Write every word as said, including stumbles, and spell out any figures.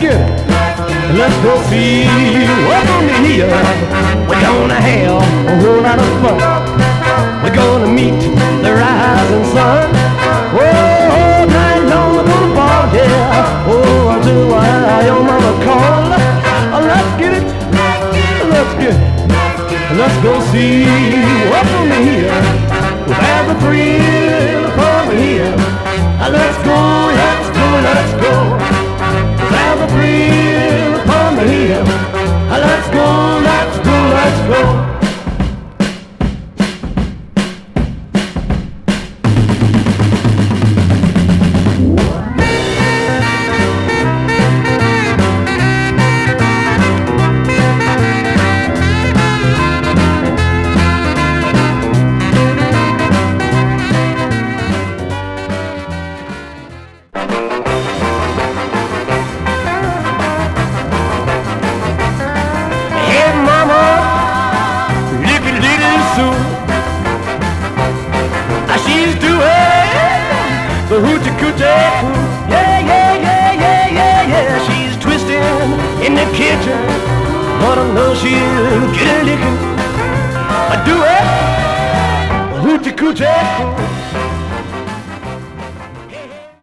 get it. Let's go see what's on the hill. We're gonna have a whole lot of fun. We're gonna meet the rising sun. Oh, all night long we're gonna ball, yeah. Oh, until I, your mama call. Oh, let's get it. Let's get it. Let's go see what's on the hill. There's a thrill upon the hill. Let's go, let's go, let's go. There's a thrill upon the hill. Let's go, let's go, let's go. The hoochie coochie coo, yeah, yeah, yeah, yeah, yeah, yeah. She's twisting in the kitchen, but I know she'll get a licking. I do it, the hoochie coochie coo.